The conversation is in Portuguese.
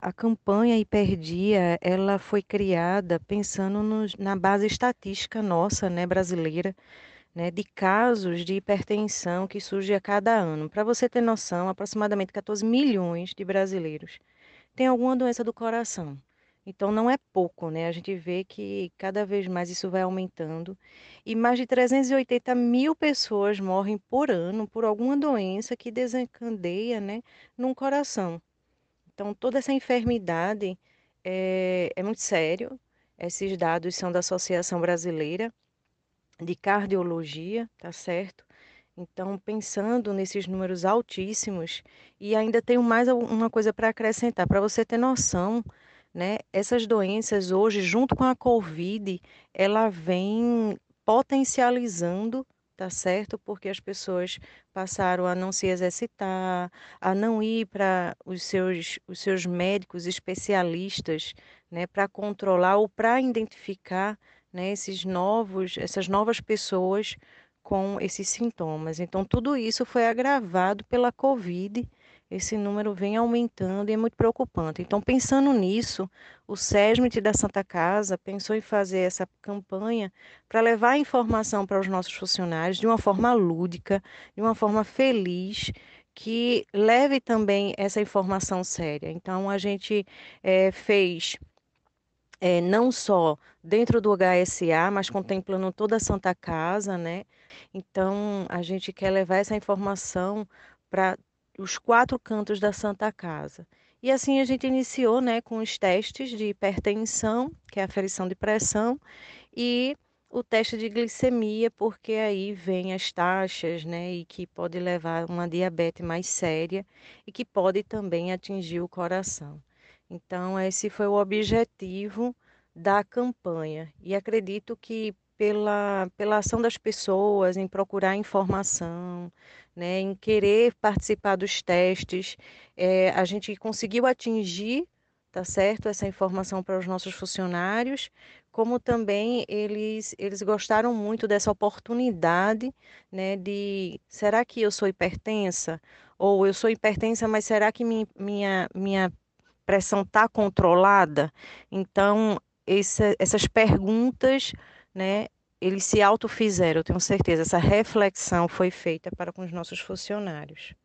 A campanha Hiperdia, ela foi criada pensando na base estatística nossa, né, brasileira, né, de casos de hipertensão que surge a cada ano. Para você ter noção, aproximadamente 14 milhões de brasileiros têm alguma doença do coração. Então não é pouco, né? A gente vê que cada vez mais isso vai aumentando e mais de 380 mil pessoas morrem por ano por alguma doença que desencadeia, né, num coração. Então, toda essa enfermidade é muito sério. Esses dados são da Associação Brasileira de Cardiologia, tá certo? Então, pensando nesses números altíssimos, e ainda tenho mais uma coisa para acrescentar, para você ter noção, né? Essas doenças hoje, junto com a Covid, ela vem potencializando, tá certo? Porque as pessoas passaram a não se exercitar, a não ir para os seus médicos especialistas, né, para controlar ou para identificar, né, essas novas pessoas com esses sintomas. Então, tudo isso foi agravado pela Covid. Esse número vem aumentando e é muito preocupante. Então, pensando nisso, o SESMIT da Santa Casa pensou em fazer essa campanha para levar a informação para os nossos funcionários de uma forma lúdica, de uma forma feliz, que leve também essa informação séria. Então, a gente fez não só dentro do HSA, mas contemplando toda a Santa Casa, né? Então, a gente quer levar essa informação para os quatro cantos da Santa Casa. E assim a gente iniciou, né, com os testes de hipertensão, que é a aferição de pressão, e o teste de glicemia, porque aí vem as taxas, né, e que pode levar a uma diabetes mais séria e que pode também atingir o coração. Então, esse foi o objetivo da campanha. E acredito que pela ação das pessoas em procurar informação, né, em querer participar dos testes, a gente conseguiu atingir, tá certo, essa informação para os nossos funcionários, como também eles gostaram muito dessa oportunidade, né, de será que eu sou hipertensa? Ou eu sou hipertensa, mas será que minha pressão está controlada? Então, essas perguntas, né, eles se autofizeram, eu tenho certeza. Essa reflexão foi feita para com os nossos funcionários.